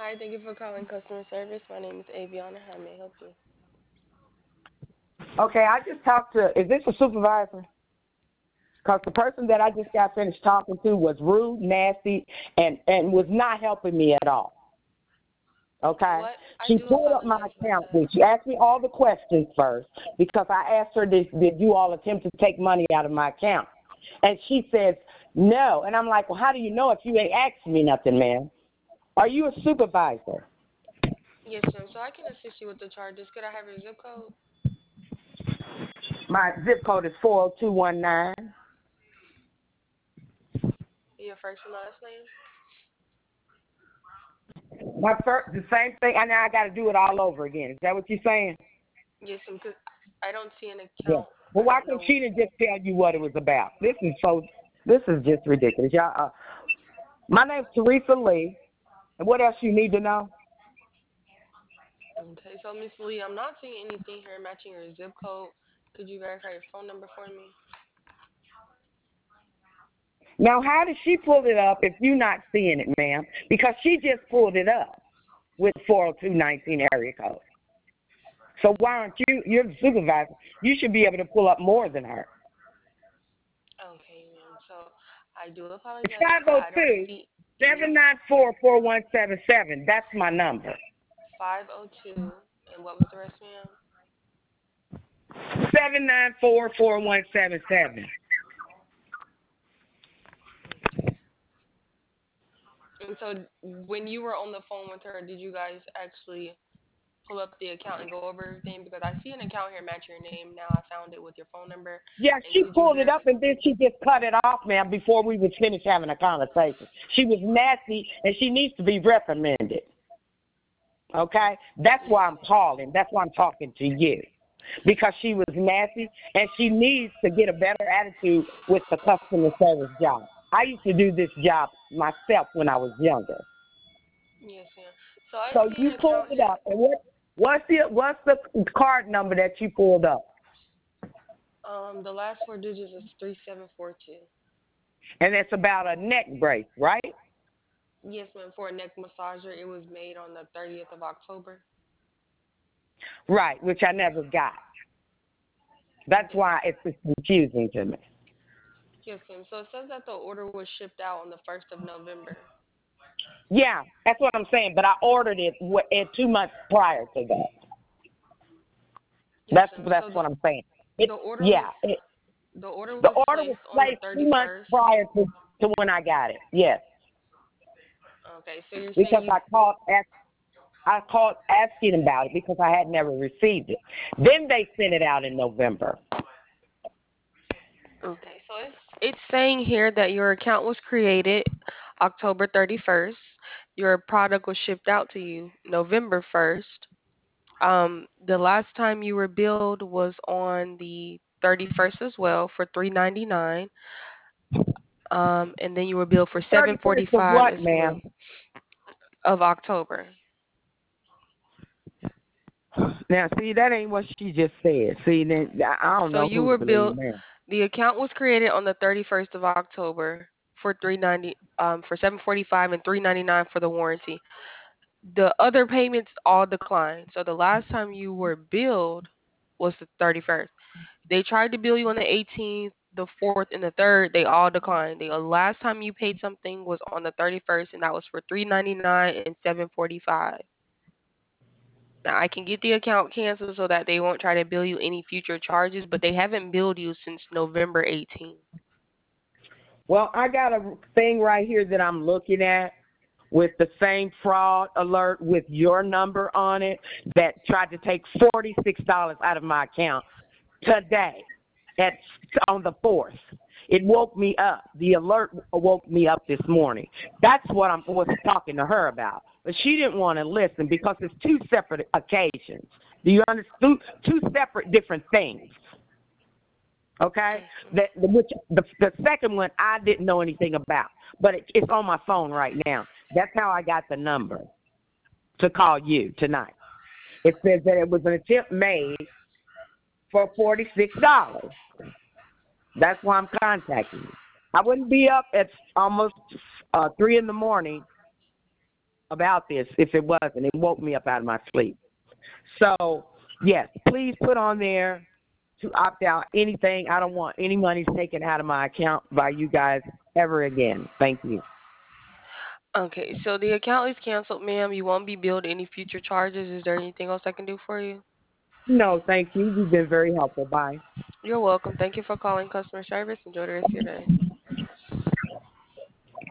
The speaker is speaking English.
Hi, thank you for calling customer service. My name is Aviana. How may I help you? Okay, I just talked to, is this a supervisor? Because the person that I just got finished talking to was rude, nasty, and was not helping me at all. Okay? What? I She do pulled up my apologize about account. that. She asked me all the questions first because I asked her, did you all attempt to take money out of my account? And she says, no. And I'm like, well, how do you know if you ain't asked me nothing, man? Are you a supervisor? Yes, ma'am. So I can assist you with the charges. Could I have your zip code? My zip code is 40219. Your first and last name? My first, the same thing, and now I got to do it all over again. Is that what you're saying? Yes, ma'am. Because I don't see an Yeah. account. Well, I why don't can't know. she just tell you what it was about? This is just ridiculous. Y'all, my name's Teresa Lee. And what else you need to know? Okay, so Miss Lee, I'm not seeing anything here matching your zip code. Could you verify your phone number for me? Now, how did she pull it up if you're not seeing it, ma'am? Because she just pulled it up with 40219 area code. So why aren't you, you're the supervisor, you should be able to pull up more than her. Okay, ma'am. So I do It's apologize, but I don't 502 see any 794 4177. That's my number. 502. And what was the rest, ma'am? 794 4177. Okay. And so when you were on the phone with her, did you guys actually pull up the account and go over everything? Because I see an account here matching your name. Now I found it with your phone number. Yeah, And she could you pulled it verify? up and then she just cut it off, ma'am, before we was finished having a conversation. She was nasty and she needs to be reprimanded. Okay? That's Yes, why I'm ma'am. calling. That's why I'm talking to you. Because she was nasty and she needs to get a better attitude with the customer service job. I used to do this job myself when I was younger. Yes, ma'am. So I So see you an pulled account it here. up and what's the card number that you pulled up? The last four digits is 3742. And it's about a neck brace, right? Yes, ma'am. For a neck massager, it was made on the 30th of October. Right, which I never got. That's Yes. why it's confusing to me. Yes, ma'am. So it says that the order was shipped out on the 1st of November. Yeah, that's what I'm saying. But I ordered it 2 months prior to that. Yes, ma'am. That's So what I'm saying. the order was It, the order the was order was placed on the placed 2 months 31st. prior to when I got it. Yes, Okay, so you're saying because you I called asking about it because I had never received it. Then they sent it out in November. okay, so it's saying here that your account was created October 31st. Your product was shipped out to you November 1st. The last time you were billed was on the 31st as well for 399. And then you were billed for 31st of 745 what, as well ma'am? of October. Now, see, that ain't what she just said. See, then I don't So know you who were to believe billed. now. The account was created on the 31st of October for 390 for 745 and 399 for the warranty. The other payments all declined. So the last time you were billed was the 31st. They tried to bill you on the 18th, the 4th, and the 3rd. They all declined. The last time you paid something was on the 31st, and that was for 399 and 745. Now I can get the account canceled so that they won't try to bill you any future charges, but they haven't billed you since November 18th. Well, I got a thing right here that I'm looking at with the same fraud alert with your number on it that tried to take $46 out of my account today at on the 4th. It woke me up. The alert woke me up this morning. That's what I was talking to her about. But she didn't want to listen because it's two separate occasions. Do you understand? Two separate different things. Okay, the second one I didn't know anything about, but it's on my phone right now. That's how I got the number to call you tonight. It says that it was an attempt made for $46. That's why I'm contacting you. I wouldn't be up at almost 3 in the morning about this if it wasn't. It woke me up out of my sleep. So, yes, please put on there to opt out anything. I don't want any money taken out of my account by you guys ever again. Thank you. Okay, so the account is canceled, ma'am. You won't be billed any future charges. Is there anything else I can do for you? No, thank you. You've been very helpful. Bye. You're welcome. Thank you for calling customer service. Enjoy the rest of your day.